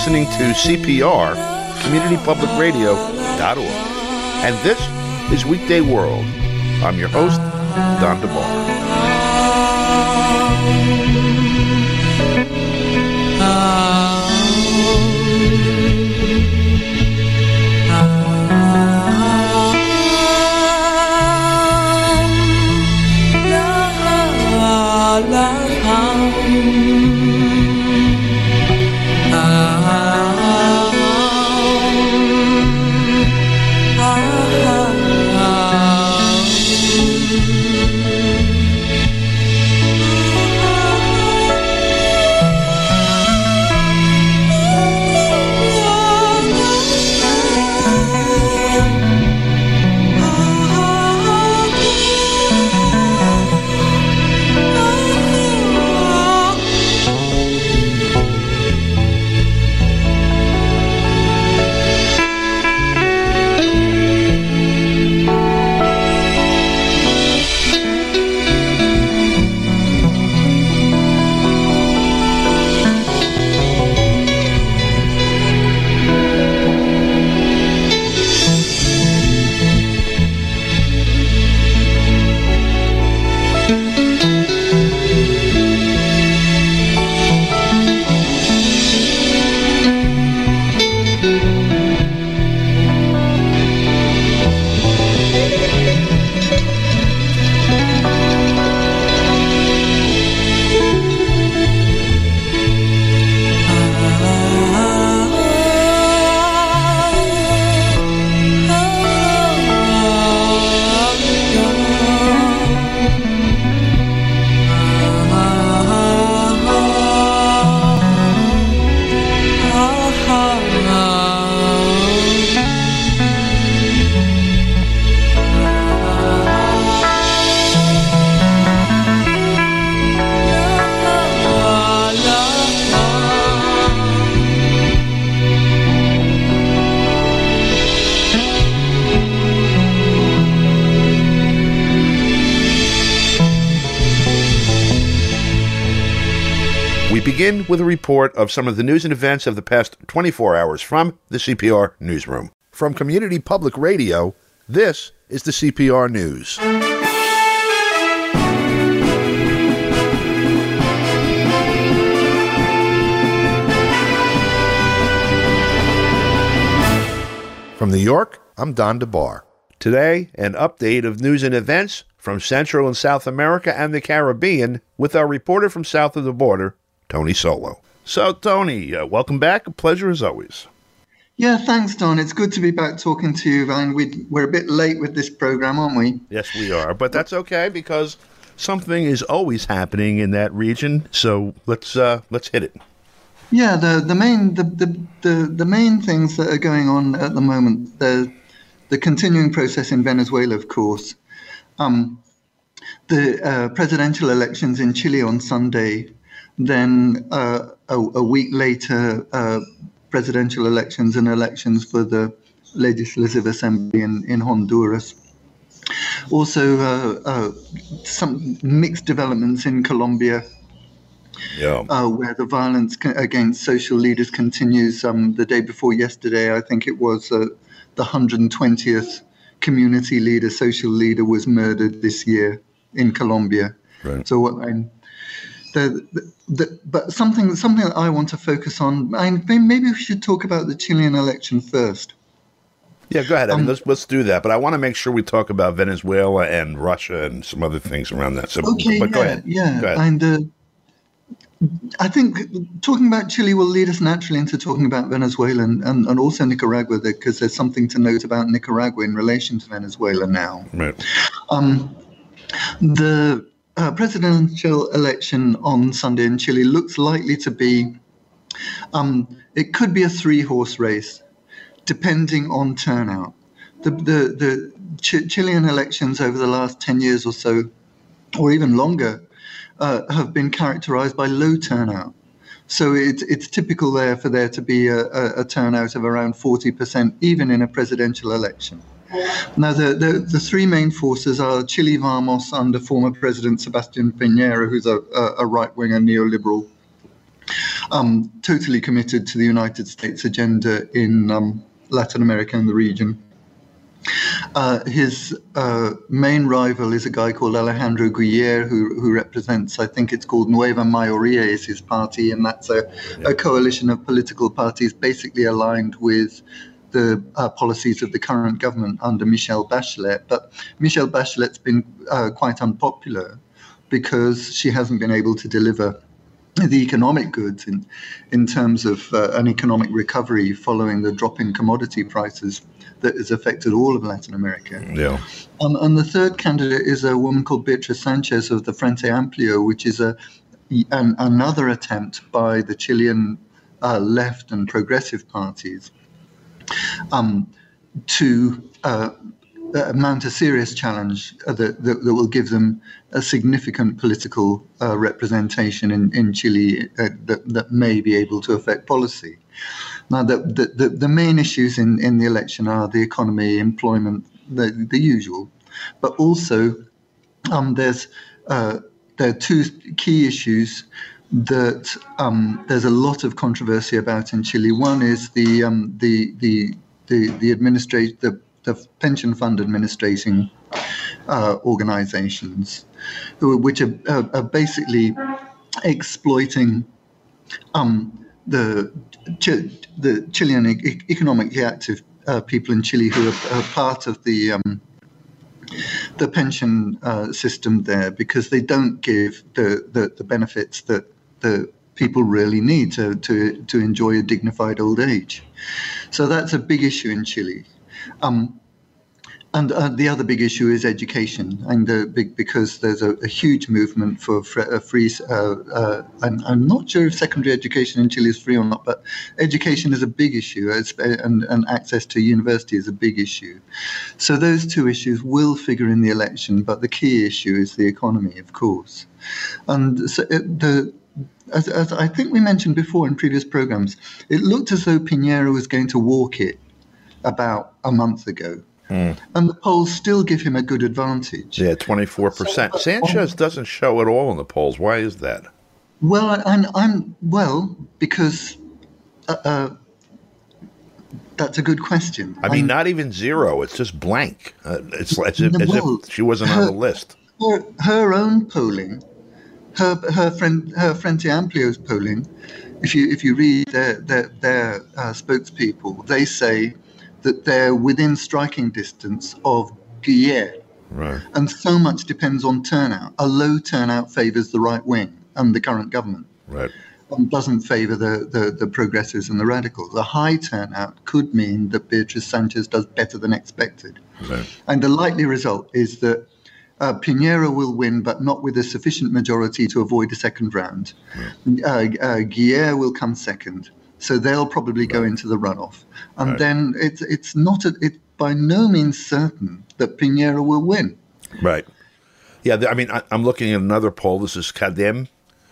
listening to CPR, CommunityPublicRadio.org. And this is Weekday World. I'm your host, Don DeBar. Begin with a report of some of the news and events of the past 24 hours from the CPR Newsroom. From Community Public Radio, this is the CPR News. From New York, I'm Don DeBar. Today, an update of news and events from Central and South America and the Caribbean with our reporter from south of the border, Tony Solo. So, Tony, welcome back. A pleasure as always. Yeah, thanks, Don. It's good to be back talking to you. And we're a bit late with this program, aren't we? Yes, we are. But that's okay because something is always happening in that region. So let's hit it. Yeah, the main things that are going on at the moment, the continuing process in Venezuela, of course. The presidential elections in Chile on Sunday. Then a week later, presidential elections and elections for the Legislative Assembly in Honduras. Also, some mixed developments in Colombia, where the violence against social leaders continues. The day before yesterday, I think it was the 120th community leader, social leader, was murdered this year in Colombia. Right. So but something that I want to focus on, maybe we should talk about the Chilean election first. Yeah, go ahead. Let's do that. But I want to make sure we talk about Venezuela and Russia and some other things around that. So, okay, but go ahead. Yeah, go ahead. And I think talking about Chile will lead us naturally into talking about Venezuela and also Nicaragua, because there's something to note about Nicaragua in relation to Venezuela now. Right. The presidential election on Sunday in Chile looks likely to be, it could be a three-horse race, depending on turnout. The Chilean elections over the last 10 years or so, or even longer, have been characterized by low turnout. So it's typical for there to be a turnout of around 40%, even in a presidential election. Now, the three main forces are Chile Vamos under former President Sebastián Piñera, who's a right-winger neoliberal, totally committed to the United States agenda in Latin America and the region. His main rival is a guy called Alejandro Guiller, who represents, I think it's called Nueva Mayoría is his party, and that's a coalition of political parties basically aligned with the policies of the current government under Michelle Bachelet. But Michelle Bachelet's been quite unpopular because she hasn't been able to deliver the economic goods in terms of an economic recovery following the drop in commodity prices that has affected all of Latin America. Yeah. And the third candidate is a woman called Beatriz Sanchez of the Frente Amplio, which is another attempt by the Chilean left and progressive parties to mount a serious challenge that will give them a significant political representation in Chile that may be able to affect policy. Now, the main issues in the election are the economy, employment, the usual, but also there are two key issues that there's a lot of controversy about in Chile. One is the pension fund administrating organizations, which are basically exploiting the Chilean economically active people in Chile who are part of the pension system there, because they don't give the benefits that the people really need to enjoy a dignified old age. So that's a big issue in Chile. And the other big issue is education, and because there's a huge movement for free. I'm not sure if secondary education in Chile is free or not, but education is a big issue, and access to university is a big issue. So those two issues will figure in the election, but the key issue is the economy, of course. And so as I think we mentioned before in previous programs, it looked as though Piñera was going to walk it about a month ago. And the polls still give him a good advantage. Yeah, 24%. Sanchez doesn't show at all in the polls. Why is that? Well, because that's a good question. I mean, not even zero. It's just blank. It's as if she wasn't on the list. Her own polling, her Frente Amplio's polling, if you read their spokespeople, they say that they're within striking distance of Guiller. Right. And so much depends on turnout. A low turnout favors the right wing and the current government. Right. And doesn't favor the progressives and the radicals. A high turnout could mean that Beatriz Sanchez does better than expected. Right. And the likely result is that Piñera will win, but not with a sufficient majority to avoid a second round. Right. Guiller will come second. So they'll probably go into the runoff. And then it's by no means certain that Piñera will win. Right. Yeah, I mean, I'm looking at another poll. This is CADEM.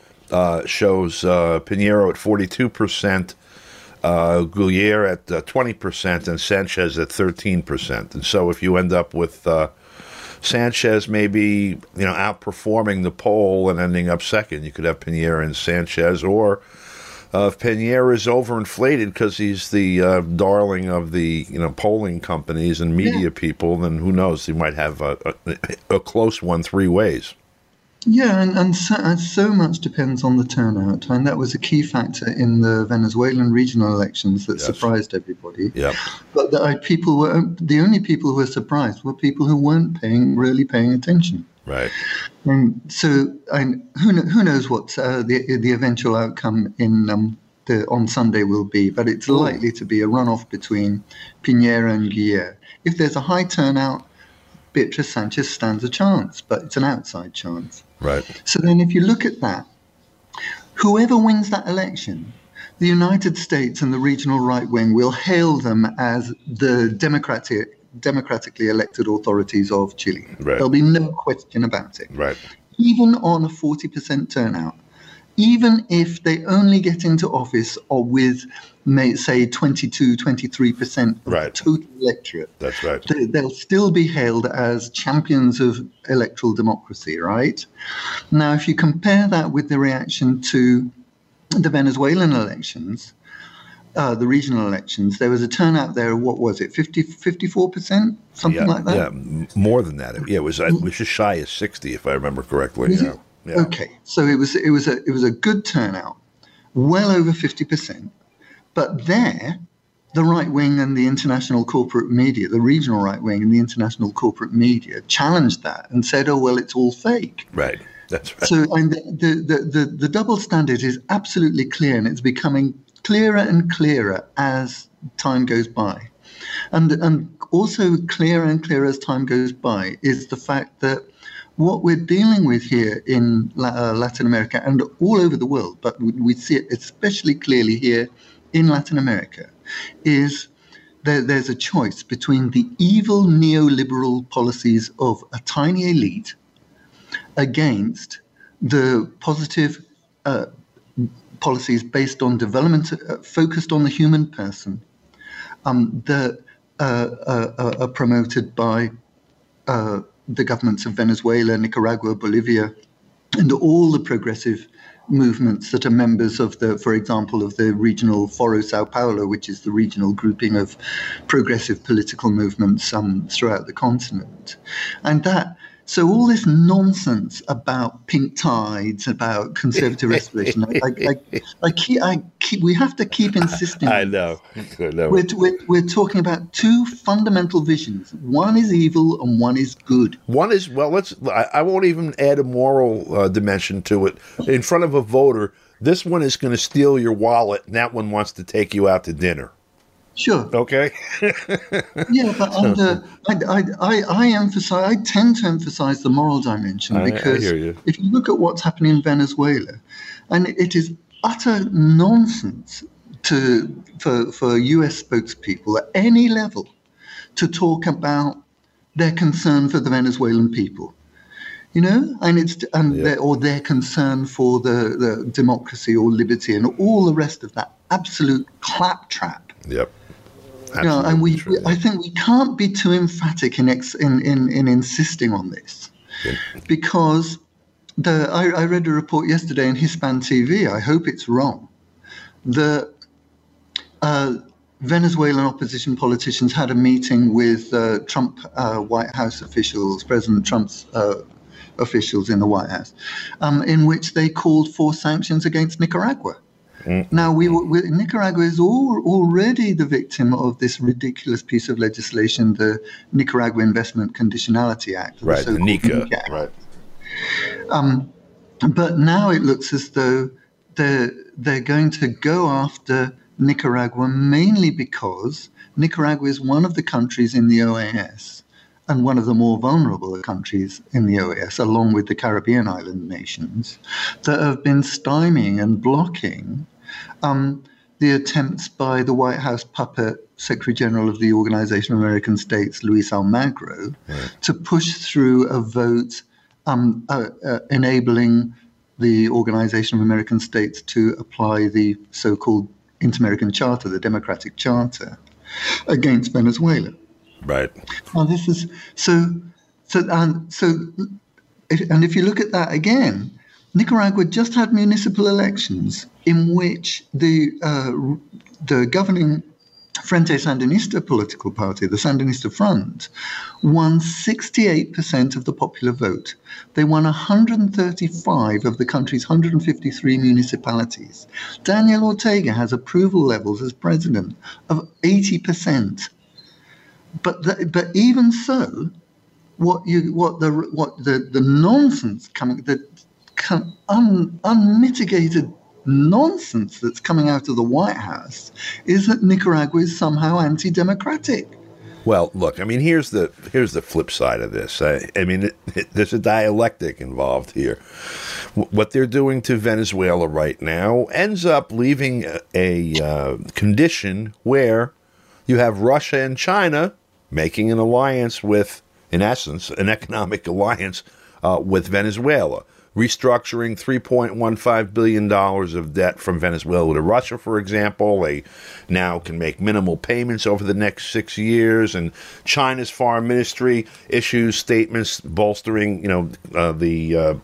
Shows Piñera at 42%, Guiller at 20%, and Sanchez at 13%. And so if you end up with Sanchez maybe, outperforming the poll and ending up second, you could have Piñera and Sanchez, or if Piñera is overinflated because he's the darling of the polling companies and media people, then who knows? He might have a close one three ways. Yeah, and so much depends on the turnout, and that was a key factor in the Venezuelan regional elections that surprised everybody. Yeah, but the only people who were surprised were people who weren't really paying attention. Right. And so, who knows what the eventual outcome on Sunday will be? But it's likely to be a runoff between Piñera and Guiller. If there's a high turnout, Beatriz Sanchez stands a chance, but it's an outside chance. Right. So then, if you look at that, whoever wins that election, the United States and the regional right wing will hail them as the democratically elected authorities of Chile. Right. There'll be no question about it. Right. Even on a 40% turnout, even if they only get into office or with, say, 22, 23% of the total electorate. That's right. They'll still be hailed as champions of electoral democracy, right? Now, if you compare that with the reaction to the Venezuelan elections, the regional elections, there was a turnout there of, what was it, 54%? Something like that? Yeah, more than that. Yeah, it was just shy of 60, if I remember correctly. Was Yeah. it? Yeah. Okay, so it was a good turnout, well over 50%. But there, the right wing and the international corporate media, the regional right wing and the international corporate media, challenged that and said, "Oh well, it's all fake." Right. That's right. So, and the double standard is absolutely clear, and it's becoming clearer and clearer as time goes by, and also clearer and clearer as time goes by is the fact that what we're dealing with here in Latin America and all over the world, but we see it especially clearly here in Latin America, is there's a choice between the evil neoliberal policies of a tiny elite against the positive policies based on development, focused on the human person, that are promoted by the governments of Venezuela, Nicaragua, Bolivia, and all the progressive movements that are members of for example, of the regional Foro Sao Paulo, which is the regional grouping of progressive political movements throughout the continent. And so all this nonsense about pink tides, about conservative restoration, we have to keep insisting. I know. We're talking about two fundamental visions. One is evil and one is good. One is, well, I won't even add a moral dimension to it. In front of a voter, this one is going to steal your wallet, and that one wants to take you out to dinner. Sure. Okay. Yeah, but I tend to emphasize the moral dimension because I hear you. If you look at what's happening in Venezuela, and it is utter nonsense for U.S. spokespeople at any level to talk about their concern for the Venezuelan people, or their concern for the democracy or liberty and all the rest of that absolute claptrap. Yep. And I think we can't be too emphatic in insisting on this, because I read a report yesterday in Hispan TV. I hope it's wrong. The Venezuelan opposition politicians had a meeting with Trump White House officials, President Trump's officials in the White House, in which they called for sanctions against Nicaragua. Now, Nicaragua is already the victim of this ridiculous piece of legislation, the Nicaragua Investment Conditionality Act. Right, the NICA. Act. Right. But now it looks as though they're going to go after Nicaragua mainly because Nicaragua is one of the countries in the OAS and one of the more vulnerable countries in the OAS, along with the Caribbean island nations, that have been stymieing and blocking the attempts by the White House puppet Secretary General of the Organization of American States, Luis Almagro, to push through a vote enabling the Organization of American States to apply the so-called Inter-American Charter, the Democratic Charter, against Venezuela. Right. Well, this is if you look at that again, Nicaragua just had municipal elections in which the governing Frente Sandinista political party, the Sandinista Front, won 68% of the popular vote. They won 135 of the country's 153 municipalities. Daniel Ortega has approval levels as president of 80%. But even so, the nonsense coming, unmitigated nonsense that's coming out of the White House is that Nicaragua is somehow anti-democratic. Well, look, I mean, here's the flip side of this. I mean, there's a dialectic involved here. What they're doing to Venezuela right now ends up leaving a condition where you have Russia and China making an alliance with, in essence, an economic alliance with Venezuela. restructuring $3.15 billion of debt from Venezuela to Russia, for example. They now can make minimal payments over the next 6 years. And China's foreign ministry issues statements bolstering, the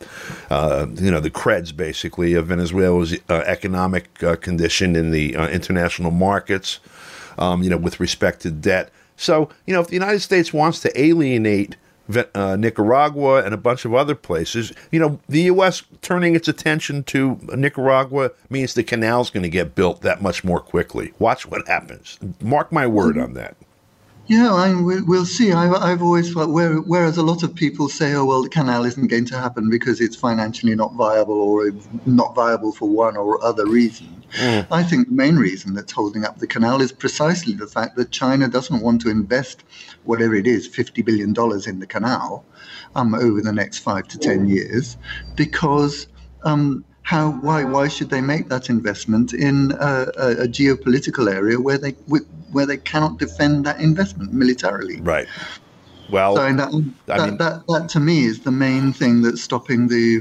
creds, basically, of Venezuela's economic condition in the international markets, with respect to debt. So, if the United States wants to alienate Nicaragua and a bunch of other places, the U.S. turning its attention to Nicaragua means the canal's going to get built that much more quickly. Watch what happens. Mark my word on that. Yeah, we'll see. I've always thought, whereas a lot of people say, oh, well, the canal isn't going to happen because it's financially not viable or not viable for one or other reason. I think the main reason that's holding up the canal is precisely the fact that China doesn't want to invest whatever it is, $50 billion in the canal over the next 5 to 10 years, because why should they make that investment in a geopolitical area where they cannot defend that investment militarily? Right. Well, so that to me is the main thing that's stopping the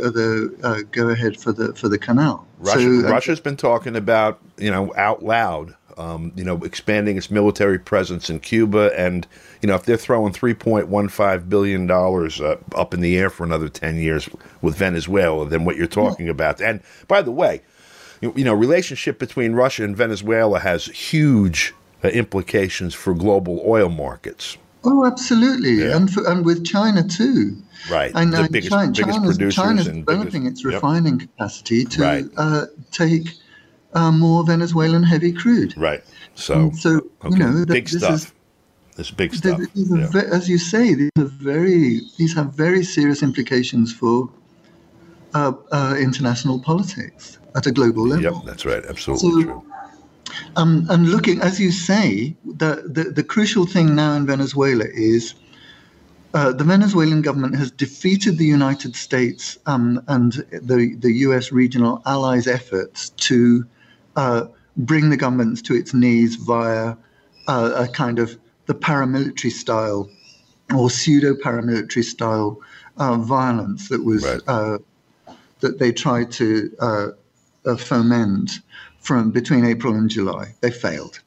go ahead for the canal. Russia's been talking about out loud, expanding its military presence in Cuba, and if they're throwing $3.15 billion up in the air for another 10 years with Venezuela, then what you're talking about. And by the way, relationship between Russia and Venezuela has huge implications for global oil markets. Oh, absolutely, yeah. And with China too. Right, and the biggest producers. China's developing its refining capacity to take more Venezuelan heavy crude. Right. So big stuff. This big stuff. As you say, these have very serious implications for international politics at a global level. Yep, that's right. Absolutely true. And looking, as you say, the crucial thing now in Venezuela is the Venezuelan government has defeated the United States and the U.S. regional allies' efforts to bring the governments to its knees via a kind of the paramilitary style or pseudo-paramilitary style violence that was that they tried to foment from between April and July. They failed.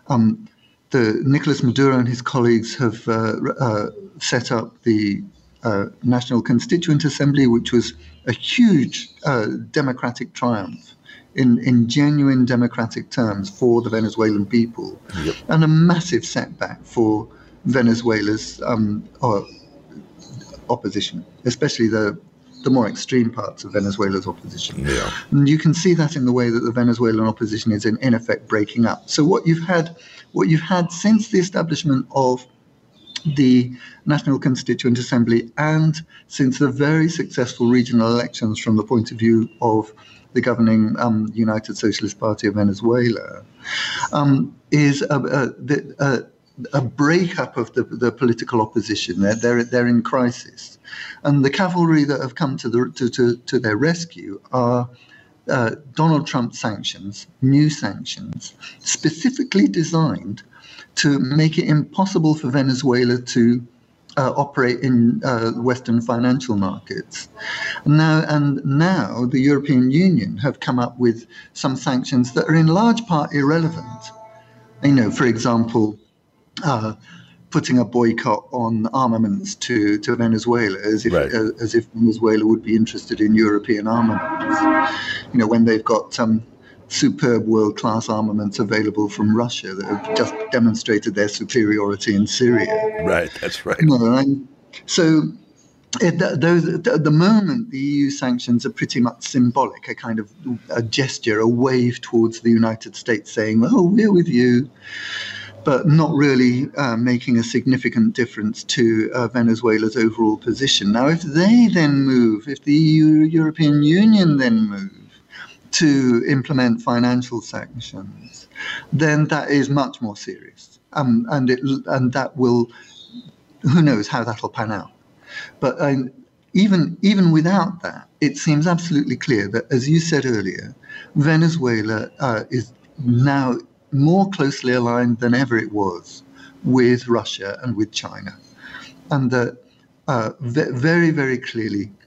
Nicolas Maduro and his colleagues have set up the National Constituent Assembly, which was a huge democratic triumph in genuine democratic terms for the Venezuelan people, and a massive setback for Venezuela's opposition, especially the more extreme parts of Venezuela's opposition. Yeah. And you can see that in the way that the Venezuelan opposition is in effect breaking up. So what you've had since the establishment of the National Constituent Assembly and since the very successful regional elections from the point of view of the governing United Socialist Party of Venezuela, is a breakup of the political opposition. They're in crisis, and the cavalry that have come to their rescue are Donald Trump sanctions, new sanctions, specifically designed to make it impossible for Venezuela to operate in Western financial markets. Now the European Union have come up with some sanctions that are in large part irrelevant. For example, putting a boycott on armaments to Venezuela, as if Venezuela would be interested in European armaments. When they've got some superb world-class armaments available from Russia that have just demonstrated their superiority in Syria. Right, that's right. So at the moment, the EU sanctions are pretty much symbolic, a kind of a gesture, a wave towards the United States saying, well, we're with you, but not really making a significant difference to Venezuela's overall position. Now, if they then move, if the European Union then move to implement financial sanctions, then that is much more serious. And that will, who knows how that'll pan out. But even without that, it seems absolutely clear that, as you said earlier, Venezuela is now more closely aligned than ever it was with Russia and with China. And that very, very clearly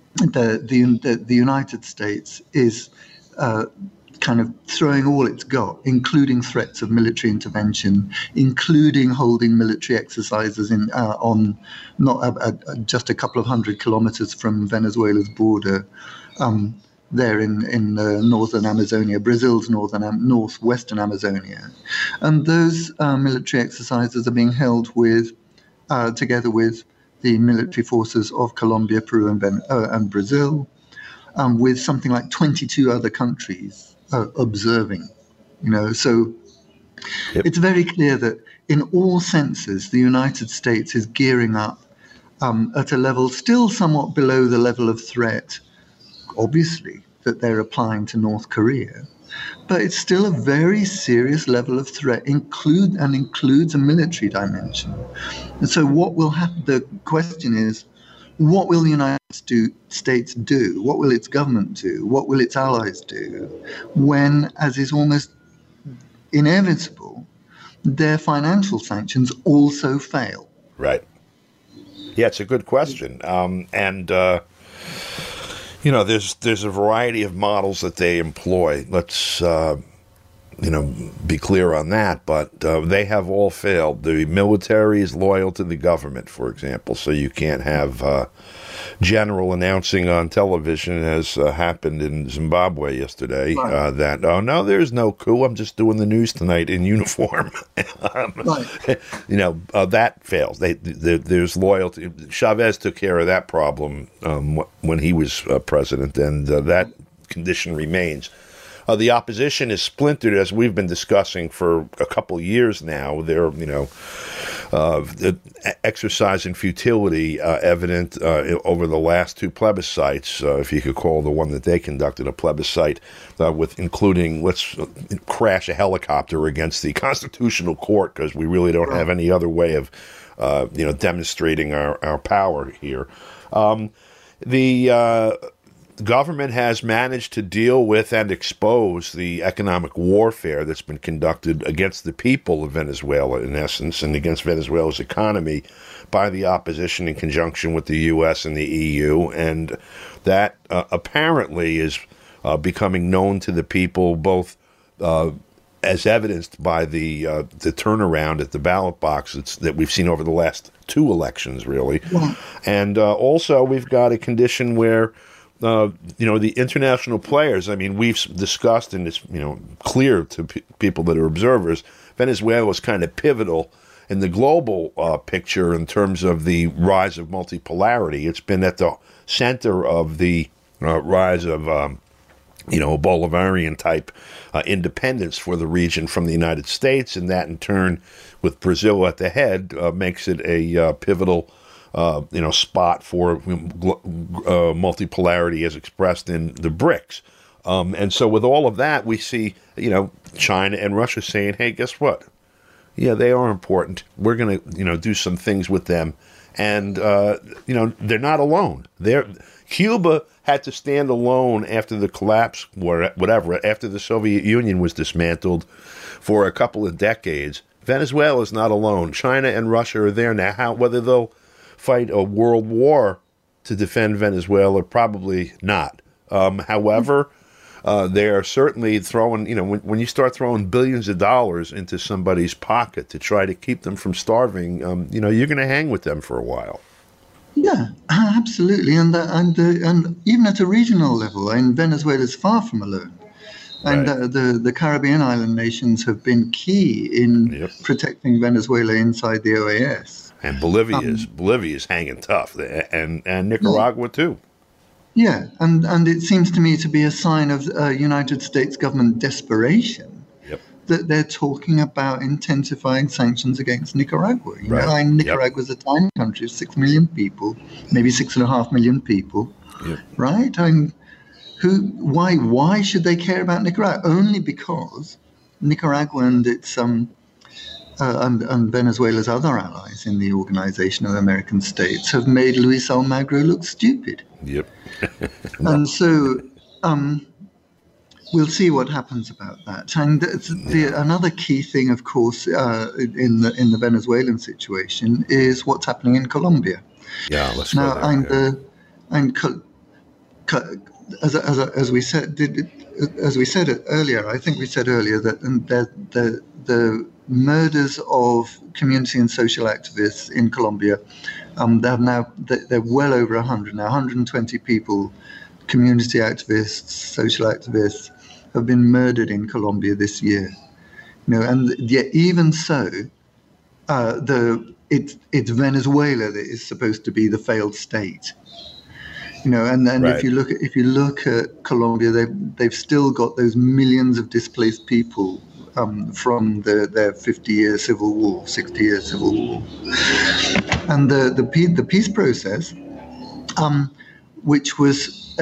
the United States is kind of throwing all it's got, including threats of military intervention, including holding military exercises on not just a couple of 100 kilometers from Venezuela's border, there in northern Amazonia, Brazil's northwestern Amazonia. And those military exercises are being held together with the military forces of Colombia, Peru, and Brazil, with something like 22 other countries observing. So Yep. It's very clear that in all senses, the United States is gearing up at a level still somewhat below the level of threat, obviously, that they're applying to North Korea. But it's still a very serious level of threat, includes a military dimension. And so what will happen? The question is, what will the United States do? What will its government do? What will its allies do when, as is almost inevitable, their financial sanctions also fail? Right. Yeah, it's a good question. There's a variety of models that they employ. Let's, be clear on that. But they have all failed. The military is loyal to the government, for example, so you can't have general announcing on television, as happened in Zimbabwe yesterday, Right. that, oh, no, there's no coup. I'm just doing the news tonight in uniform. Right. That fails. There's loyalty. Chavez took care of that problem when he was president, and that condition remains. The opposition is splintered, as we've been discussing for a couple years now. They're, the exercise in futility evident over the last two plebiscites, if you could call the one that they conducted a plebiscite, with including let's crash a helicopter against the Constitutional Court, because we really don't have any other way of, demonstrating our power here. The government has managed to deal with and expose the economic warfare that's been conducted against the people of Venezuela, in essence, and against Venezuela's economy by the opposition in conjunction with the U.S. and the EU. And that apparently is becoming known to the people, both as evidenced by the turnaround at the ballot boxes that we've seen over the last two elections, really. Yeah. And also we've got a condition where the international players, we've discussed, and it's, clear to people that are observers, Venezuela was kind of pivotal in the global picture in terms of the rise of multipolarity. It's been at the center of the rise of, Bolivarian type independence for the region from the United States, and that in turn, with Brazil at the head, makes it a pivotal spot for multipolarity as expressed in the BRICS. And so with all of that, we see, China and Russia saying, hey, guess what? Yeah, they are important. We're going to, do some things with them. And, they're not alone. Cuba had to stand alone after the collapse, after the Soviet Union was dismantled for a couple of decades. Venezuela is not alone. China and Russia are there now. Whether they'll fight a world war to defend Venezuela, probably not. However, they are certainly throwing, when you start throwing billions of dollars into somebody's pocket to try to keep them from starving, you're going to hang with them for a while. Yeah, absolutely. And even at a regional level, Venezuela is far from alone. And Right. the Caribbean island nations have been key in protecting Venezuela inside the OAS. And Bolivia is hanging tough, and Nicaragua too. Yeah, and it seems to me to be a sign of United States government desperation Yep. that they're talking about intensifying sanctions against Nicaragua. Right. Nicaragua's a tiny country of 6 million people, maybe 6.5 million people, Yep. right? Why should they care about Nicaragua? Only because Nicaragua and its and Venezuela's other allies in the Organization of American States have made Luis Almagro look stupid. Yep. And so we'll see what happens about that. And another key thing, of course, in the Venezuelan situation is what's happening in Colombia. Yeah, let's Now, go there. as we said earlier, I think we said earlier that the murders of community and social activists in Colombia, they're well over 100 now. 120 people, community activists, social activists, have been murdered in Colombia this year. And yet even so, it's Venezuela that is supposed to be the failed state. And Right. if you look at Colombia, they've still got those millions of displaced people from their 50-year civil war, 60-year civil war, and the peace process, which was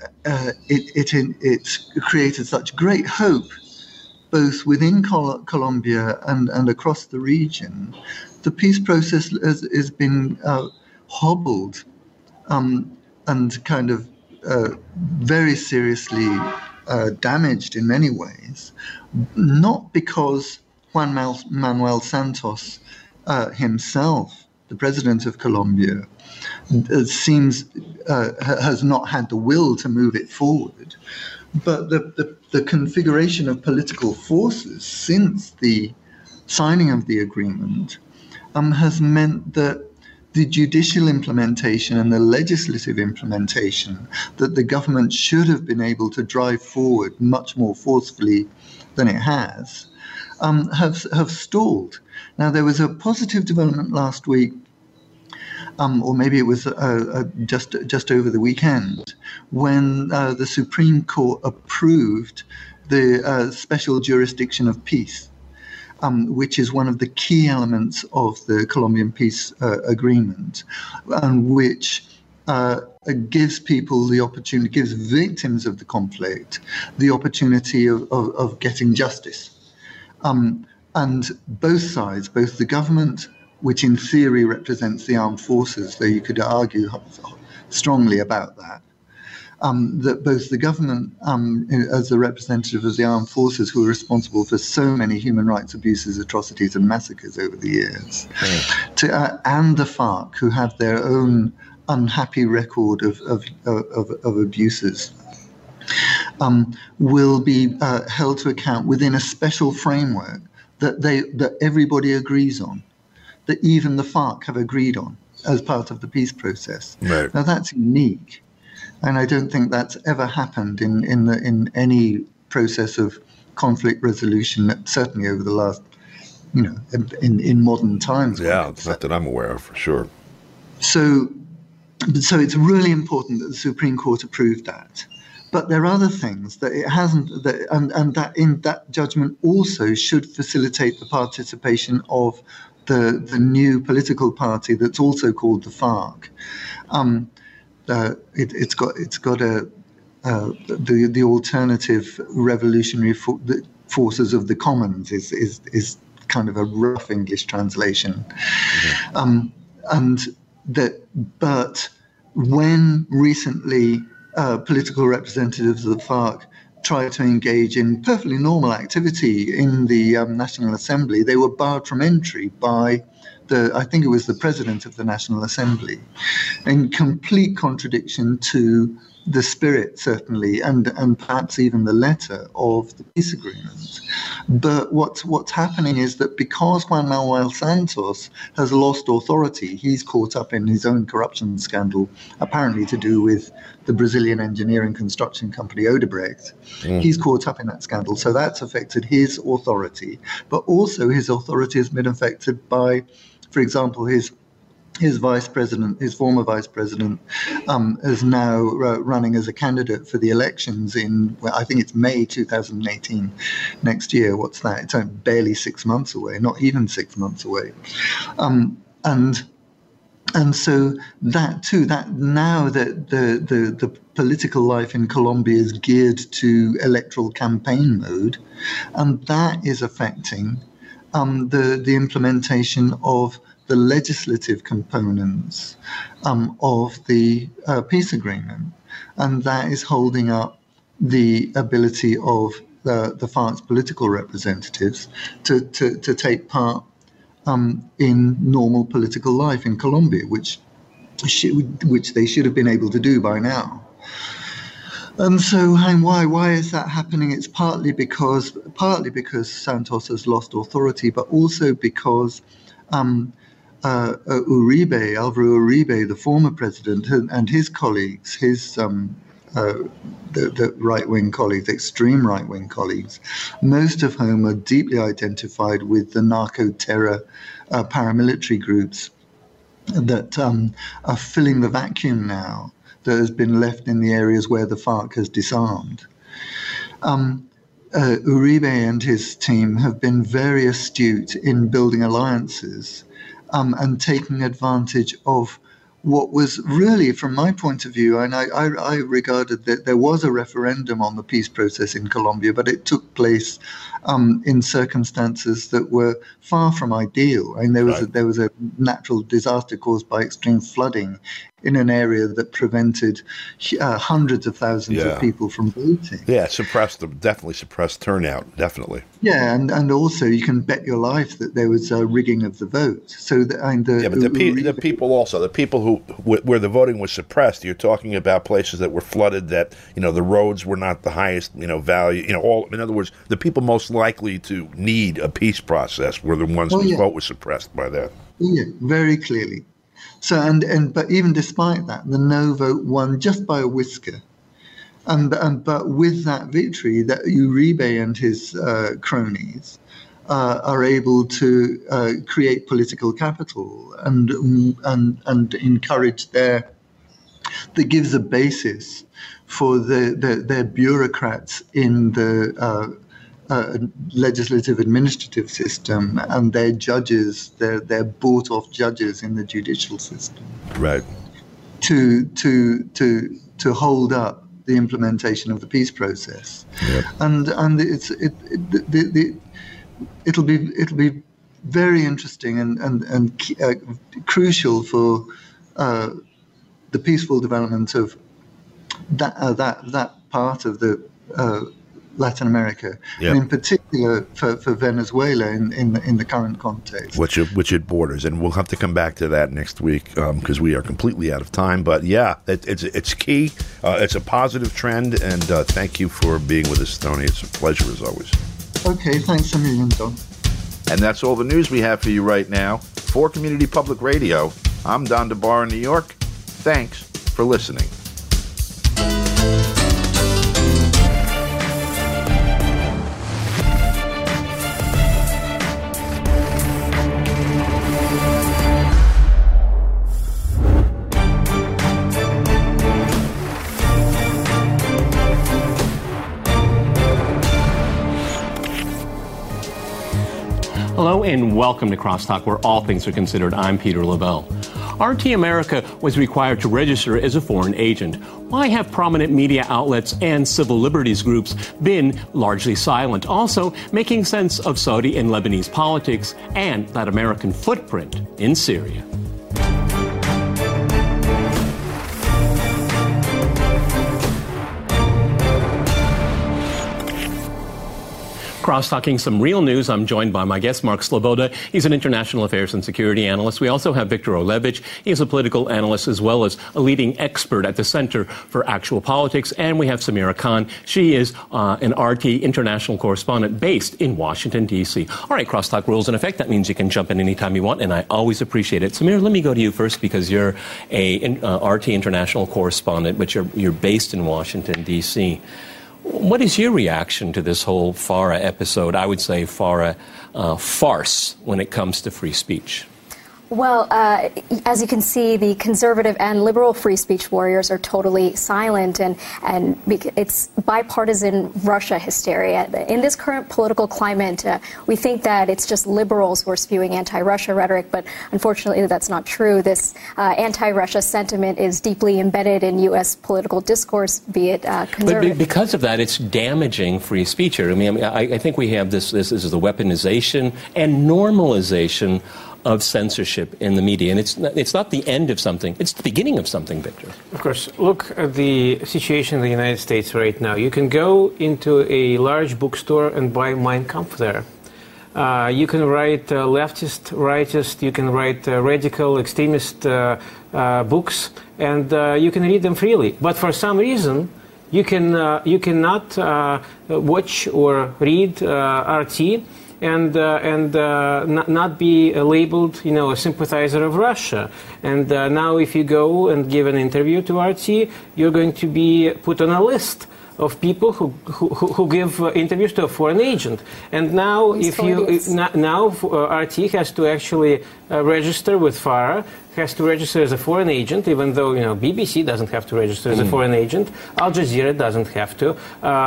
it created such great hope, both within Colombia and across the region. The peace process has been hobbled and kind of very seriously damaged in many ways, not because Juan Manuel Santos himself, the president of Colombia, has not had the will to move it forward, but the configuration of political forces since the signing of the agreement has meant that the judicial implementation and the legislative implementation that the government should have been able to drive forward much more forcefully than it has, have stalled. Now, there was a positive development last week, or maybe it was just over the weekend, when the Supreme Court approved the special jurisdiction of peace, which is one of the key elements of the Colombian peace agreement, and which gives people the opportunity, gives victims of the conflict the opportunity of getting justice. And both sides, both the government, which in theory represents the armed forces, though you could argue strongly about that, that both the government, as the representative of the armed forces who are responsible for so many human rights abuses, atrocities and massacres over the years, and the FARC, who have their own unhappy record of abuses, will be held to account within a special framework that everybody agrees on, that even the FARC have agreed on as part of the peace process. Right. Now that's unique. And I don't think that's ever happened in any process of conflict resolution, certainly over the last, in modern times. Yeah, it's not that I'm aware of, for sure. So it's really important that the Supreme Court approved that. But there are other things that it hasn't, and that in that judgment also should facilitate the participation of the new political party that's also called the FARC. It's got the alternative revolutionary forces of the commons is kind of a rough English translation, but when recently political representatives of the FARC tried to engage in perfectly normal activity in the National Assembly, they were barred from entry by I think it was the president of the National Assembly, in complete contradiction to the spirit, certainly, and perhaps even the letter of the peace agreement. But what's happening is that because Juan Manuel Santos has lost authority, he's caught up in his own corruption scandal, apparently to do with the Brazilian engineering construction company Odebrecht. He's caught up in that scandal, so that's affected his authority. But also his authority has been affected by, for example, his vice president, his former vice president, is now running as a candidate for the elections in, I think it's May 2018, next year. What's that? It's barely 6 months away, not even 6 months away. And so that too, that now that the political life in Colombia is geared to electoral campaign mode, and that is affecting the implementation of the legislative components of the peace agreement, and that is holding up the ability of the FARC's political representatives to take part in normal political life in Colombia, which they should have been able to do by now. So, and why is that happening? It's partly because Santos has lost authority, but also because Alvaro Uribe, the former president, and his colleagues, the right-wing colleagues, extreme right-wing colleagues, most of whom are deeply identified with the narco-terror paramilitary groups that are filling the vacuum now that has been left in the areas where the FARC has disarmed. Uribe and his team have been very astute in building alliances and taking advantage of what was really, from my point of view, and I regarded that there was a referendum on the peace process in Colombia, but it took place in circumstances that were far from ideal. And there was a natural disaster caused by extreme flooding in an area that prevented hundreds of thousands of people from voting. Yeah, definitely suppressed turnout, definitely. Yeah, and also you can bet your life that there was a rigging of the vote. So the people where the voting was suppressed, you're talking about places that were flooded, that the roads were not the highest value. In other words, the people most likely to need a peace process were the ones whose vote was suppressed by that. Yeah, very clearly. So but even despite that, the no vote won just by a whisker. But with that victory, that Uribe and his cronies are able to create political capital and encourage that gives a basis for their bureaucrats in the legislative administrative system and their judges, their bought-off judges in the judicial system, right? To hold up the implementation of the peace process, and it'll be very interesting and crucial for the peaceful development of that part of the Latin America, and in particular for Venezuela in the current context, which it borders, and we'll have to come back to that next week because we are completely out of time. But it's key. It's a positive trend, and thank you for being with us, Tony. It's a pleasure as always. Okay, thanks a million, Don. And that's all the news we have for you right now. For Community Public Radio, I'm Don DeBar in New York. Thanks for listening. Hello and welcome to Crosstalk, where all things are considered. I'm Peter Lavelle. RT America was required to register as a foreign agent. Why have prominent media outlets and civil liberties groups been largely silent? Also, making sense of Saudi and Lebanese politics and that American footprint in Syria. Cross-talking some real news. I'm joined by my guest, Mark Sloboda. He's an international affairs and security analyst. We also have Victor Olevich. He's a political analyst as well as a leading expert at the Center for Actual Politics. And we have Samira Khan. She is an RT international correspondent based in Washington, D.C. All right, Crosstalk rules in effect. That means you can jump in anytime you want, and I always appreciate it. Samira, let me go to you first because you're a RT international correspondent, but you're based in Washington, D.C. What is your reaction to this whole FARA episode? I would say FARA farce when it comes to free speech. Well, as you can see, the conservative and liberal free speech warriors are totally silent, and it's bipartisan Russia hysteria. In this current political climate, we think that it's just liberals who are spewing anti-Russia rhetoric, but unfortunately that's not true. This anti-Russia sentiment is deeply embedded in U.S. political discourse, be it conservative. But because of that, it's damaging free speech here. I think we have this is the weaponization and normalization of censorship in the media. And it's not the end of something, it's the beginning of something, Victor. Of course. Look at the situation in the United States right now. You can go into a large bookstore and buy Mein Kampf there. You can write leftist, rightist, you can write radical, extremist books, and you can read them freely. But for some reason, You cannot watch or read RT and not be labeled, a sympathizer of Russia. And now, if you go and give an interview to RT, you're going to be put on a list of people who give interviews to a foreign agent. And now, RT has to actually register with FARA, has to register as a foreign agent, even though, BBC doesn't have to register as a foreign agent. Al Jazeera doesn't have to.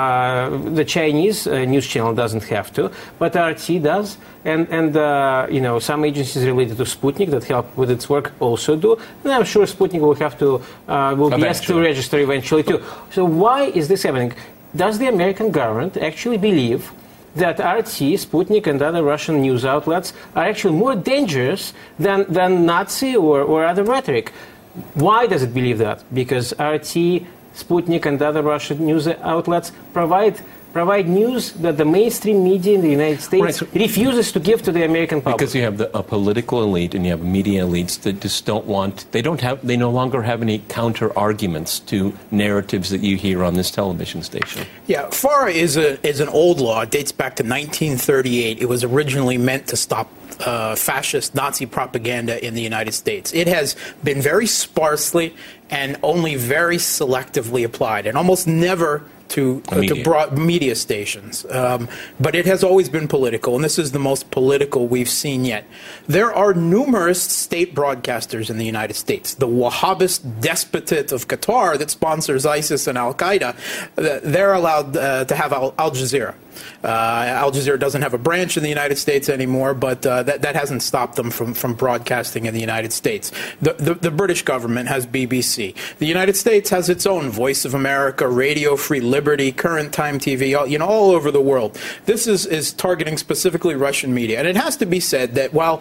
The Chinese news channel doesn't have to. But RT does. And some agencies related to Sputnik that help with its work also do. And I'm sure Sputnik will have to, will be asked to register eventually too. So why is this happening? Does the American government actually believe that RT, Sputnik, and other Russian news outlets are actually more dangerous than Nazi or other rhetoric? Why does it believe that? Because RT, Sputnik, and other Russian news outlets provide news that the mainstream media in the United States refuses to give to the American public. Because you have a political elite and you have media elites that just they no longer have any counter arguments to narratives that you hear on this television station. Yeah, FARA is an old law. It dates back to 1938. It was originally meant to stop fascist Nazi propaganda in the United States. It has been very sparsely and only very selectively applied, and almost never to broad media stations. But it has always been political, and this is the most political we've seen yet. There are numerous state broadcasters in the United States. The Wahhabist despotate of Qatar that sponsors ISIS and Al-Qaeda, they're allowed to have Al Jazeera. Al Jazeera doesn't have a branch in the United States anymore, but that hasn't stopped them from broadcasting in the United States. The British government has BBC. The United States has its own Voice of America, Radio Free Liberty, Current Time TV, all over the world. This is targeting specifically Russian media. And it has to be said that while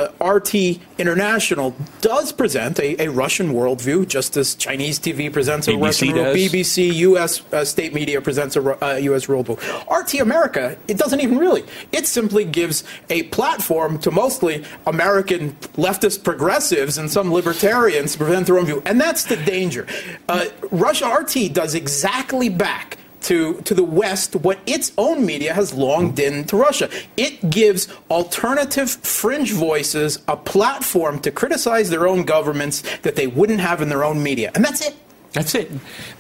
RT International does present a Russian worldview, just as Chinese TV presents a Russian worldview, BBC, U.S. state media presents a U.S. worldview, RT America, it doesn't even really. It simply gives a platform to mostly American leftist progressives and some libertarians to present their own view. And that's the danger. Russia RT does exactly back to the West what its own media has long done to Russia. It gives alternative fringe voices a platform to criticize their own governments that they wouldn't have in their own media. And that's it. That's it.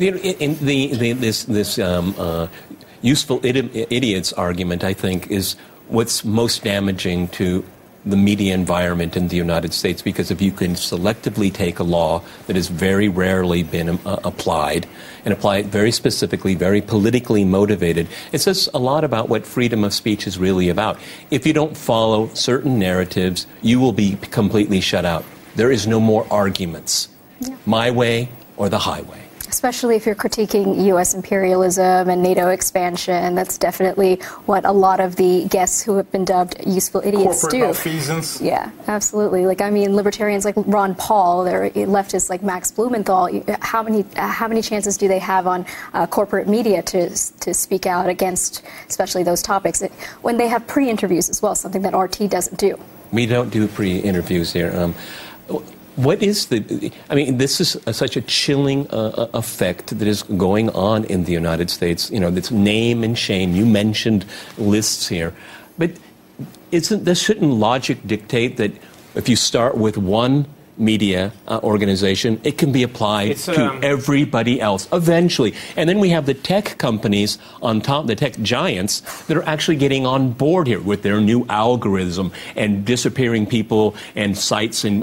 This useful idiots argument, I think, is what's most damaging to the media environment in the United States, because if you can selectively take a law that has very rarely been applied and apply it very specifically, very politically motivated, it says a lot about what freedom of speech is really about. If you don't follow certain narratives, you will be completely shut out. There is no more arguments. Yeah. My way or the highway. Especially if you're critiquing U.S. imperialism and NATO expansion. That's definitely what a lot of the guests who have been dubbed useful idiots corporate do. Malfeasance. Yeah, absolutely. Libertarians like Ron Paul, they're leftists like Max Blumenthal. How many chances do they have on corporate media to speak out against, especially those topics, when they have pre-interviews as well, something that RT doesn't do? We don't do pre-interviews here. What is this is such a chilling effect that is going on in the United States. This name and shame. You mentioned lists here. But shouldn't logic dictate that if you start with one media organization, it can be applied to everybody else eventually? And then we have the tech companies on top, the tech giants, that are actually getting on board here with their new algorithm and disappearing people and sites in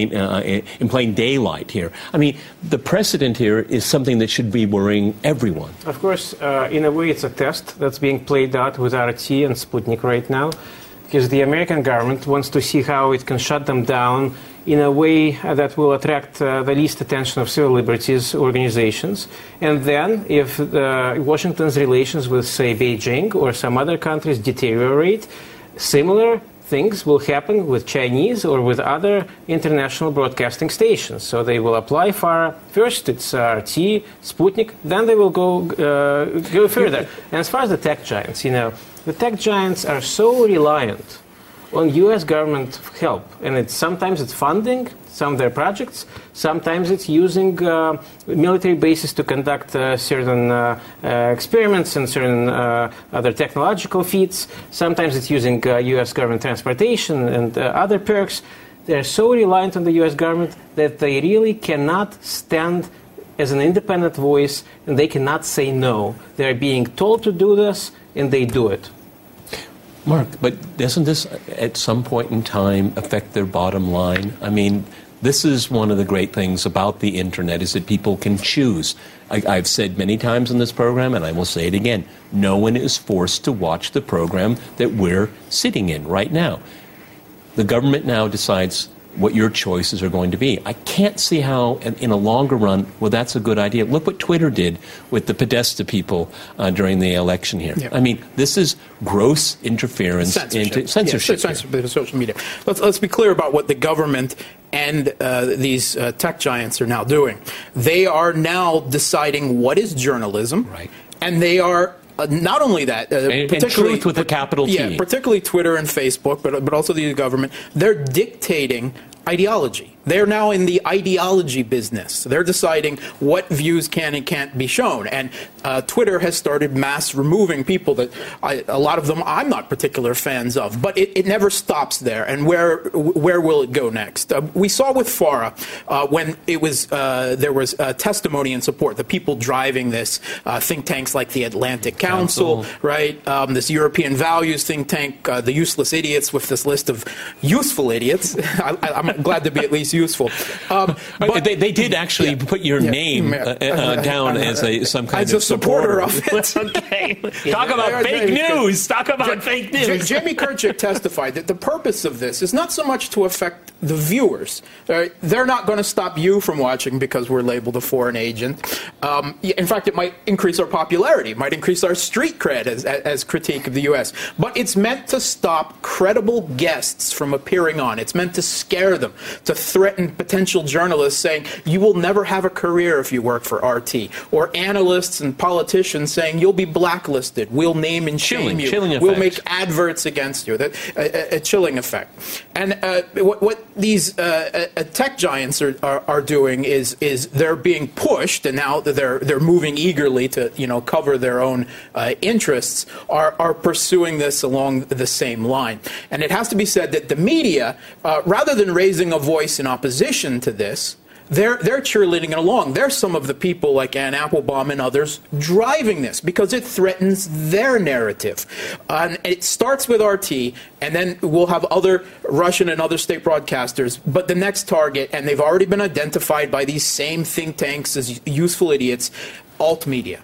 plain daylight here. I mean, the precedent here is something that should be worrying everyone. Of course, in a way, it's a test that's being played out with RT and Sputnik right now, because the American government wants to see how it can shut them down in a way that will attract the least attention of civil liberties organizations. And then if Washington's relations with, say, Beijing or some other countries deteriorate, similar things will happen with Chinese or with other international broadcasting stations. So they will apply FARA. First it's RT, Sputnik, then they will go further. And as far as the tech giants, the tech giants are so reliant on U.S. government help. And sometimes it's funding some of their projects. Sometimes it's using military bases to conduct certain experiments and certain other technological feats. Sometimes it's using U.S. government transportation and other perks. They're so reliant on the U.S. government that they really cannot stand as an independent voice, and they cannot say no. They're being told to do this, and they do it. Mark, but doesn't this at some point in time affect their bottom line? I mean, this is one of the great things about the Internet is that people can choose. I've said many times in this program, and I will say it again, no one is forced to watch the program that we're sitting in right now. The government now decides what your choices are going to be. I can't see how, in a longer run, well, that's a good idea. Look what Twitter did with the Podesta people during the election here. Yeah. I mean, this is gross interference into censorship. Censorship of social media. Let's be clear about what the government and these tech giants are now doing. They are now deciding what is journalism, right, and they are not only that, particularly with a capital T. Yeah, particularly Twitter and Facebook, but also the government. They're dictating ideology. They're now in the ideology business. They're deciding what views can and can't be shown. And Twitter has started mass removing people that a lot of them I'm not particular fans of. But it never stops there. And where will it go next? We saw with FARA when it was there was testimony and support. The people driving this think tanks like the Atlantic Council, right? This European values think tank, the useless idiots with this list of useful idiots. I'm glad to be at least useful. But they did actually put your name down as some kind of supporter of it. Okay. Talk about fake news. Talk about fake news. Jamie Kirchick testified that the purpose of this is not so much to affect the viewers. They're not going to stop you from watching because we're labeled a foreign agent. In fact, it might increase our popularity. It might increase our street cred as critique of the U.S. But it's meant to stop credible guests from appearing on. It's meant to scare them, to threaten potential journalists saying, you will never have a career if you work for RT. Or analysts and politicians saying, you'll be blacklisted. We'll name and shame you. Chilling we'll effect. Make adverts against you. A chilling effect. And what these tech giants are doing is they're being pushed, and now that they're moving eagerly to cover their own interests, are pursuing this along the same line. And it has to be said that the media, rather than raising a voice in opposition to this, they're cheerleading it along. They're some of the people like Ann Applebaum and others driving this because it threatens their narrative. And it starts with RT, and then we'll have other Russian and other state broadcasters. But the next target, and they've already been identified by these same think tanks as useful idiots, alt media.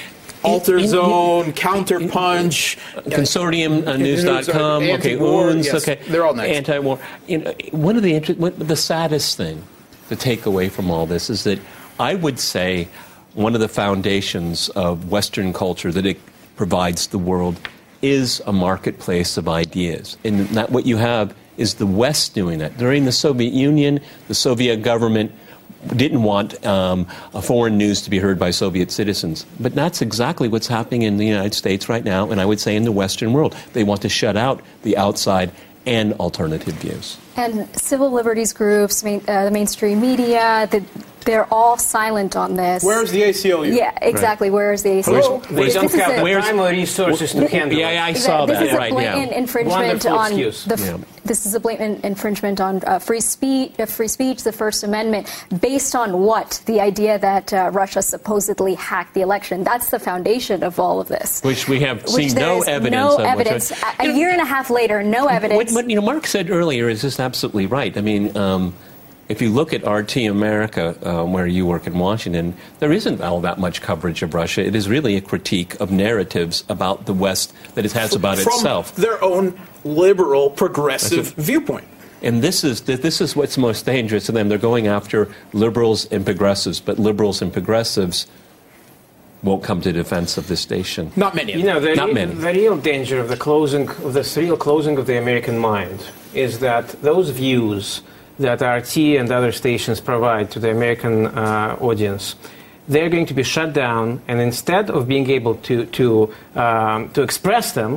AlterZone, Counterpunch, Consortium, News.com, Anti-War, okay, they're all next. Anti-war. One of the saddest thing to take away from all this is that I would say one of the foundations of Western culture that it provides the world is a marketplace of ideas, and that what you have is the West doing that. During the Soviet Union, the Soviet government didn't want foreign news to be heard by Soviet citizens. But that's exactly what's happening in the United States right now, and I would say in the Western world. They want to shut out the outside and alternative views. And civil liberties groups, the mainstream media, they're all silent on this. Where's the ACLU? Yeah, exactly. Right. Where's the ACLU? They don't have the primary resources to handle it. Yeah, I saw that. This is a blatant infringement on This is a blatant infringement on free speech, the First Amendment, based on what? The idea that Russia supposedly hacked the election. That's the foundation of all of this. Which we have seen no evidence of. No evidence. A year and a half later, no evidence. What Mark said earlier is just absolutely right. I mean, if you look at RT America, where you work in Washington, there isn't all that much coverage of Russia. It is really a critique of narratives about the West that it has about itself. From their own liberal, progressive viewpoint. And this is what's most dangerous to them. They're going after liberals and progressives, but liberals and progressives won't come to defense of this station. Not many. Not many. The real danger of this real closing of the American mind is that those views that RT and other stations provide to the American audience, they're going to be shut down, and instead of being able to express them,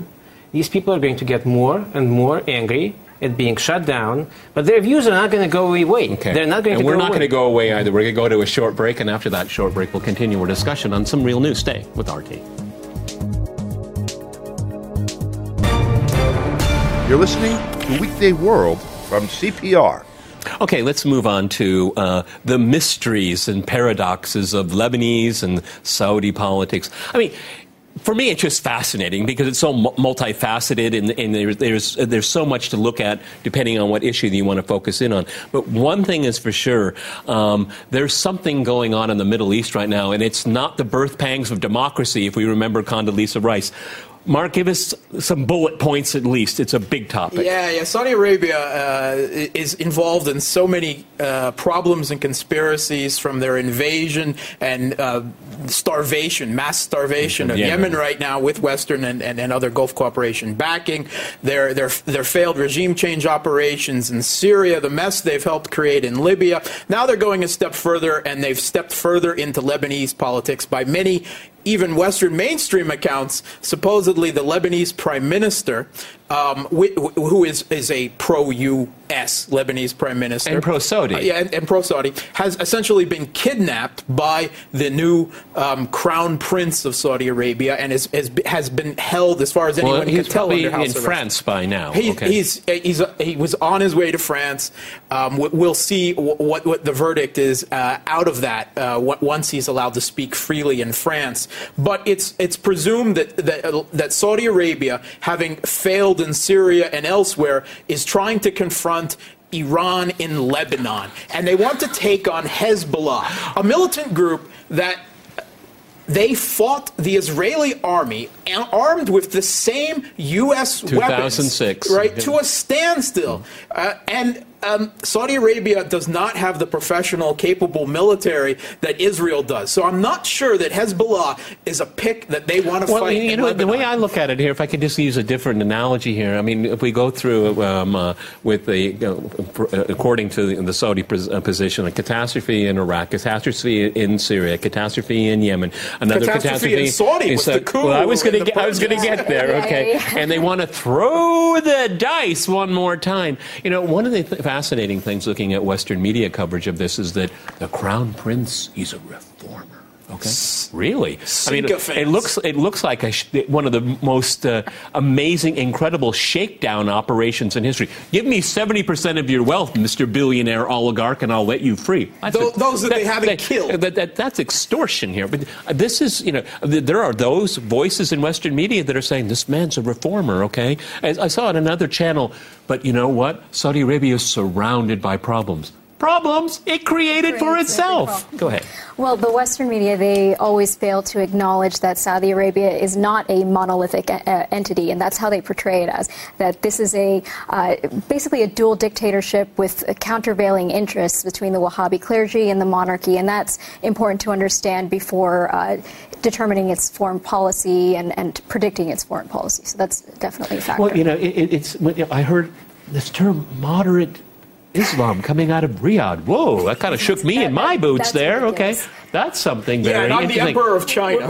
these people are going to get more and more angry at being shut down, but their views are not going to go away. Okay. They're not going and to we're go not away. going to go away either. We're going to go to a short break, and after that short break, we'll continue our discussion on some real news. Stay with RT. You're listening to Weekday World from CPR. Okay, let's move on to the mysteries and paradoxes of Lebanese and Saudi politics. I mean, for me, it's just fascinating because it's so multifaceted, and there's so much to look at depending on what issue that you want to focus in on. But one thing is for sure, there's something going on in the Middle East right now, and it's not the birth pangs of democracy, if we remember Condoleezza Rice. Mark, give us some bullet points at least. It's a big topic. Yeah. Saudi Arabia is involved in so many problems and conspiracies, from their invasion and starvation, mass starvation of Yemen right now, with Western and other Gulf cooperation backing, their failed regime change operations in Syria, the mess they've helped create in Libya. Now they're going a step further, and they've stepped further into Lebanese politics. By many, even Western mainstream accounts, supposedly the Lebanese prime minister, who is a pro-U.S. Lebanese prime minister. And pro-Saudi. And pro-Saudi, has essentially been kidnapped by the new crown prince of Saudi Arabia, and has been held, as far as anyone can tell, under house arrest. He's probably in France by now. He was on his way to France. We'll see what the verdict is out of that once he's allowed to speak freely in France. But it's presumed that Saudi Arabia, having failed in Syria and elsewhere, is trying to confront Iran in Lebanon. And they want to take on Hezbollah, a militant group that they fought the Israeli army, armed with the same U.S. 2006. weapons, right, to a standstill. And Saudi Arabia does not have the professional, capable military that Israel does. So I'm not sure that Hezbollah is a pick that they want to fight in Lebanon. The way I look at it here, if I could just use a different analogy here, I mean, if we go through with according to the Saudi position, a catastrophe in Iraq, catastrophe in Syria, catastrophe in Yemen, another catastrophe in Saudi was the coup. Well, I was going to get there, okay? And they want to throw the dice one more time. You know, one of the fascinating things looking at Western media coverage of this is that the Crown Prince, he's a reformer. Okay, really? I mean, it looks like one of the most amazing, incredible shakedown operations in history. Give me 70% of your wealth, Mr. Billionaire oligarch, and I'll let you free. Those that they haven't killed. That's extortion here. But this is, there are those voices in Western media that are saying this man's a reformer. Okay, as I saw on another channel. But you know what? Saudi Arabia is surrounded by problems. It created for itself. Go ahead. Well, the Western media, they always fail to acknowledge that Saudi Arabia is not a monolithic entity, and that's how they portray it as, that this is basically a dual dictatorship with countervailing interests between the Wahhabi clergy and the monarchy, and that's important to understand before determining its foreign policy and predicting its foreign policy. So that's definitely a factor. Well, I heard this term moderate Islam coming out of Riyadh. Whoa, that kind of shook me in my boots there. Okay, that's something very interesting. Yeah, I'm the Emperor of China.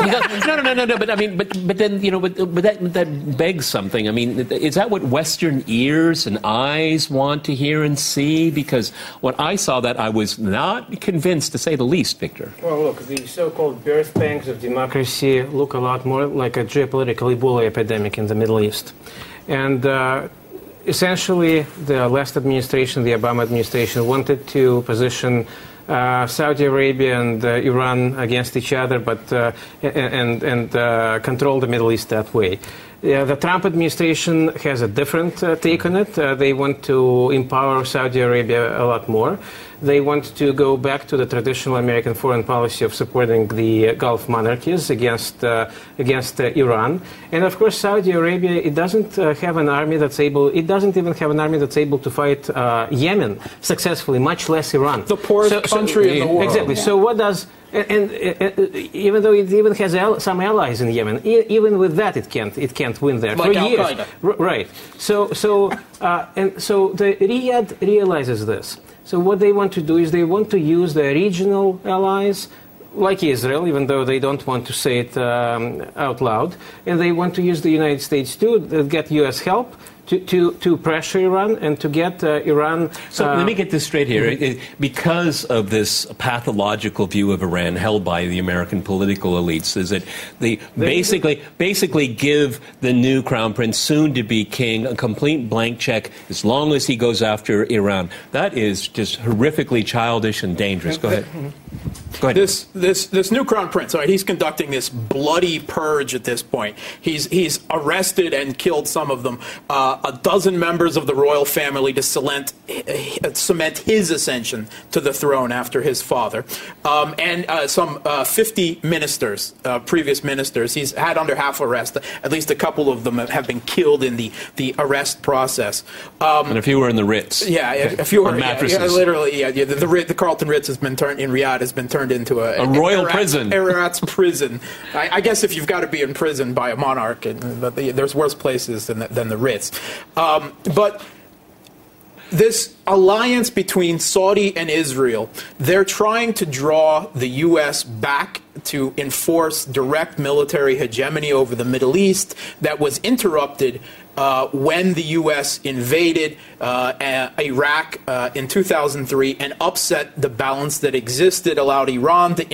No. But I mean, but then but that begs something. I mean, is that what Western ears and eyes want to hear and see? Because when I saw that, I was not convinced, to say the least, Victor. Well, look, the so-called birth pangs of democracy look a lot more like a geopolitical Ebola epidemic in the Middle East, and. Essentially, the last administration, the Obama administration, wanted to position Saudi Arabia and Iran against each other, but and control the Middle East that way. The Trump administration has a different take on it. They want to empower Saudi Arabia a lot more. They want to go back to the traditional American foreign policy of supporting the Gulf monarchies against Iran. And of course, Saudi Arabia, it doesn't have an army that's able. It doesn't even have an army that's able to fight Yemen successfitly, much less Iran. The poorest country in the world. Exactly. Yeah. So what does? And even though it even has some allies in Yemen, even with that it can't win there like for Al years. Qaeda. Right. So the Riyadh realizes this. So what they want to do is they want to use their regional allies like Israel, even though they don't want to say it out loud, and they want to use the United States to get U.S. help to pressure Iran and to get Iran... So let me get this straight here. Because of this pathological view of Iran held by the American political elites, is that they basically give the new crown prince, soon-to-be king, a complete blank check as long as he goes after Iran. That is just horrifically childish and dangerous. Go ahead. Go ahead. This new crown prince, all right, he's conducting this bloody purge at this point. He's arrested and killed some of them. A dozen members of the royal family to cement his ascension to the throne after his father, and some 50 ministers, previous ministers, he's had under half arrest. At least a couple of them have been killed in the arrest process. And a few were in the Ritz. Yeah, a few were mattresses. Literally. Yeah, the Carlton Ritz has been turned in Riyadh has been turned into a royal prison. Erat's prison. I guess if you've got to be in prison by a monarch, there's worse places than the Ritz. But this alliance between Saudi and Israel, they're trying to draw the U.S. back to enforce direct military hegemony over the Middle East that was interrupted when the U.S. invaded Iraq in 2003 and upset the balance that existed, allowed Iran to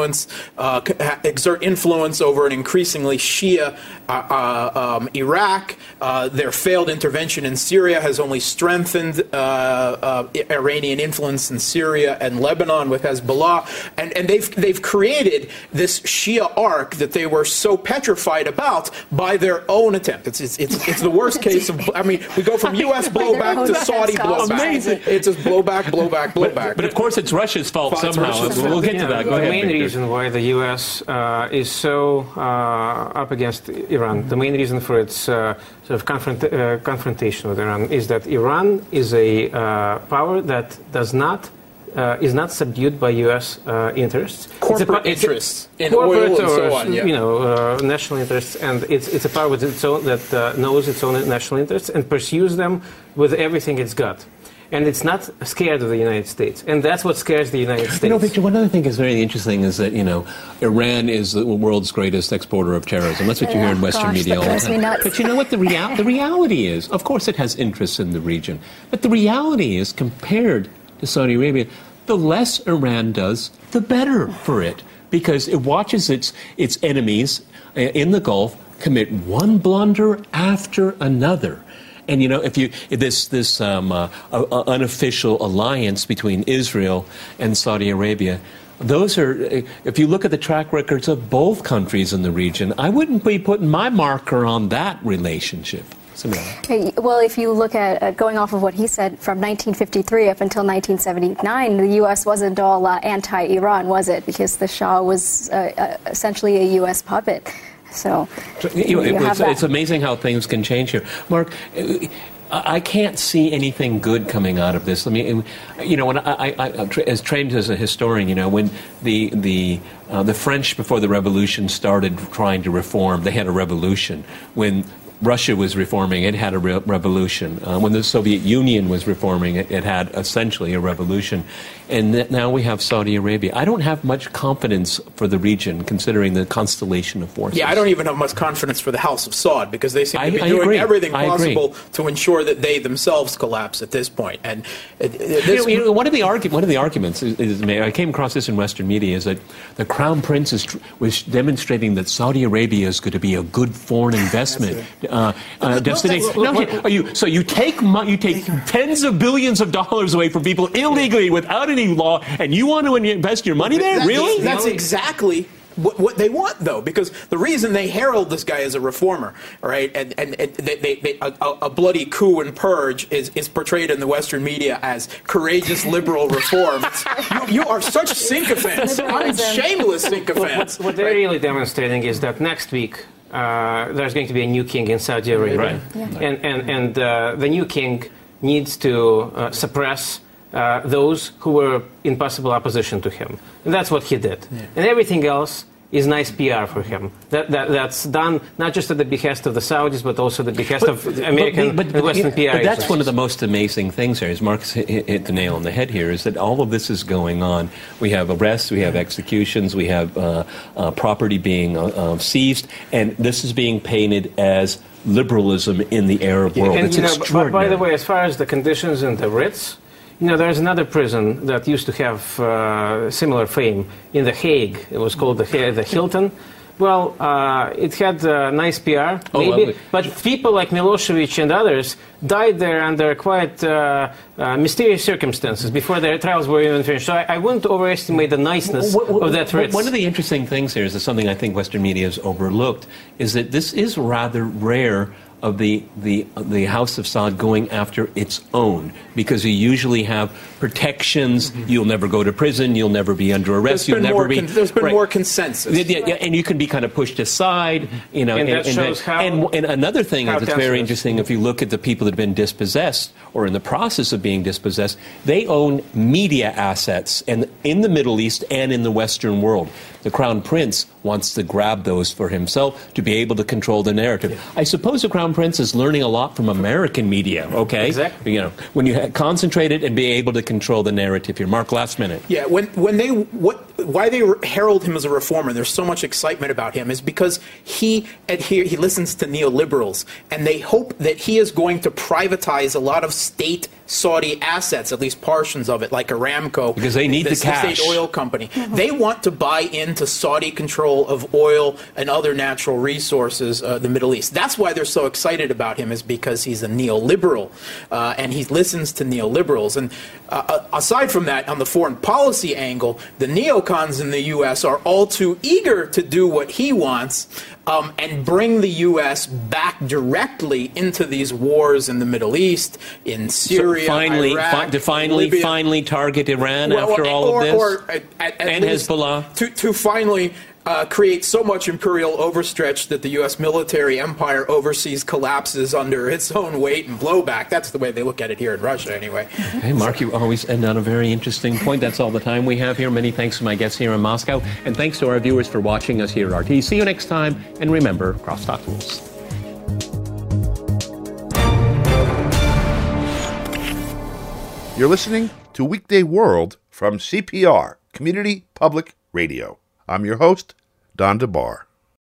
exert influence over an increasingly Shia Iraq. Their failed intervention in Syria has only strengthened Iranian influence in Syria and Lebanon with Hezbollah, and they've created this Shia arc that they were so petrified about by their own attempt. It's the worst case of, I mean, we go from U.S. blowback to Saudi blowback. Amazing. It's just blowback. But of course, it's Russia's fault somehow. We'll get to that. Go ahead, the main Victor. reason why the U.S. Is so up against Iran, the main reason for its sort of confrontation with Iran is that Iran is a power that is not subdued by U.S. interests. Corporate interests in corporate oil and so on, yeah. National interests, and it's a power with its own, that knows its own national interests and pursues them with everything it's got. And it's not scared of the United States. And that's what scares the United States. You know, Victor, one other thing is very interesting is that, Iran is the world's greatest exporter of terrorism. That's what you hear in Western media all the time. But you know what the reality is? Of course it has interests in the region. But the reality is, compared to Saudi Arabia, the less Iran does, the better for it. Because it watches its enemies in the Gulf commit one blunder after another. And if this unofficial alliance between Israel and Saudi Arabia, those are, if you look at the track records of both countries in the region, I wouldn't be putting my marker on that relationship. Well, if you look at going off of what he said, from 1953 up until 1979, the U.S. wasn't all anti-Iran, was it? Because the Shah was essentially a U.S. puppet. So it's amazing how things can change here. Mark, I can't see anything good coming out of this. I mean, when I as trained as a historian, when the French before the revolution started trying to reform, they had a revolution. When Russia was reforming, it had a revolution. When the Soviet Union was reforming, it had essentially a revolution. And now we have Saudi Arabia. I don't have much confidence for the region, considering the constellation of forces. Yeah, I don't even have much confidence for the House of Saud, because they seem to be doing everything possible to ensure that they themselves collapse at this point. And one of the arguments is I came across this in Western media, is that the Crown Prince was demonstrating that Saudi Arabia is going to be a good foreign investment destination. So you take tens of billions of dollars away from people illegally without any law, and you want to invest your money there? Really? That's exactly what they want, though, because the reason they herald this guy as a reformer, right, and a bloody coup and purge is portrayed in the Western media as courageous liberal reform. You are such sycophants. I mean, shameless sycophants. What they're really demonstrating is that next week there's going to be a new king in Saudi Arabia, right. And the new king needs to suppress those who were in possible opposition to him. And that's what he did. Yeah. And everything else is nice PR for him. That's done not just at the behest of the Saudis, but also the behest of American and Western PR. But that's one of the most amazing things here, as Mark's hit the nail on the head here, is that all of this is going on. We have arrests, we have executions, we have property being seized, and this is being painted as liberalism in the Arab world. And, it's extraordinary. by the way, as far as the conditions in the Ritz, there's another prison that used to have similar fame in The Hague. It was called the Hilton. Well, it had nice PR, maybe, but people like Milosevic and others died there under quite mysterious circumstances before their trials were even finished. So I wouldn't overestimate the niceness of that Ritz. One of the interesting things here is that something I think Western media has overlooked is that this is rather rare of the House of Saud going after its own, because you usually have protections. Mm-hmm. You'll never go to prison. You'll never be under arrest. There's been more consensus. Yeah, and you can be kind of pushed aside. And that shows how. And another thing that's very interesting, if you look at the people that have been dispossessed or in the process of being dispossessed, they own media assets, and in the Middle East and in the Western world. The Crown Prince wants to grab those for himself to be able to control the narrative. Yeah. I suppose the Crown Prince is learning a lot from American media, okay? Exactly. When you concentrate it and be able to control the narrative here. Mark, last minute. Yeah, why they herald him as a reformer, there's so much excitement about him, is because he listens to neoliberals, and they hope that he is going to privatize a lot of state Saudi assets, at least portions of it, like Aramco. Because they need the cash. State oil company. Mm-hmm. They want to buy into Saudi control of oil and other natural resources, the Middle East. That's why they're so excited about him, is because he's a neoliberal, and he listens to neoliberals. And aside from that, on the foreign policy angle, the neocons in the U.S. are all too eager to do what he wants, and bring the U.S. back directly into these wars in the Middle East, in Syria, Iraq, Libya. finally target Iran after all of this, and Hezbollah, to finally create so much imperial overstretch that the U.S. military empire overseas collapses under its own weight and blowback. That's the way they look at it here in Russia, anyway. Hey, Mark, you always end on a very interesting point. That's all the time we have here. Many thanks to my guests here in Moscow, and thanks to our viewers for watching us here at RT. See you next time, and remember, crosstalk rules. You're listening to Weekday World from CPR, Community Public Radio. I'm your host, Don DeBar.